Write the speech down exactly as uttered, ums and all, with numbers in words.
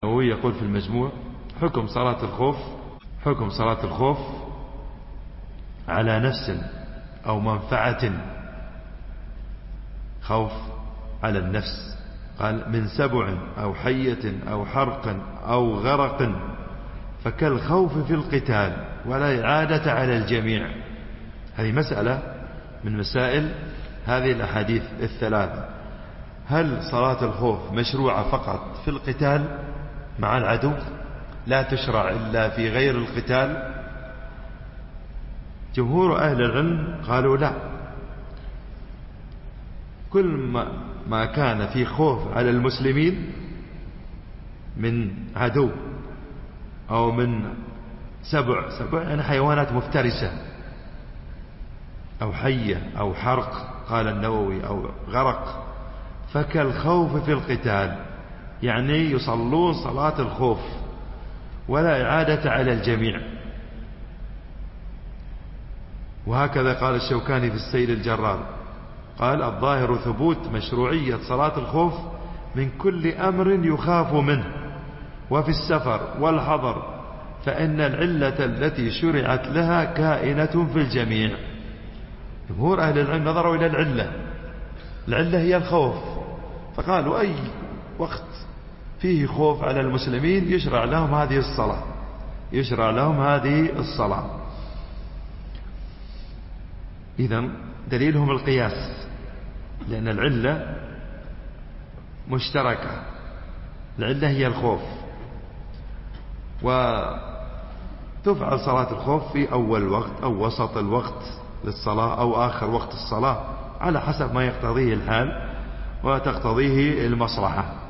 هو يقول في المجموع: حكم صلاة الخوف حكم صلاة الخوف على نفس أو منفعة. خوف على النفس، قال: من سبع أو حية أو حرق أو غرق فكالخوف في القتال ولا إعادة على الجميع. هذه مسألة من مسائل هذه الأحاديث الثلاثة. هل صلاة الخوف مشروعة فقط في القتال مع العدو، لا تشرع إلا في غير القتال؟ جمهور أهل العلم قالوا لا، كل ما, ما كان في خوف على المسلمين من عدو أو من سبع سبع يعني حيوانات مفترسة أو حية أو حرق، قال النووي، أو غرق، فكالخوف في القتال، يعني يصلون صلاة الخوف ولا إعادة على الجميع. وهكذا قال الشوكاني في السيل الجرار، قال: الظاهر ثبوت مشروعية صلاة الخوف من كل أمر يخاف منه وفي السفر والحضر، فإن العلة التي شرعت لها كائنة في الجميع. جمهور أهل العلم نظروا إلى العلة، العلة هي الخوف، فقالوا أي وقت فيه خوف على المسلمين يشرع لهم هذه الصلاة يشرع لهم هذه الصلاة. إذن دليلهم القياس، لأن العلة مشتركة، العلة هي الخوف، وتفعل صلاة الخوف في أول وقت أو وسط الوقت للصلاة أو آخر وقت الصلاة على حسب ما يقتضيه الحال وتقتضيه المصلحة.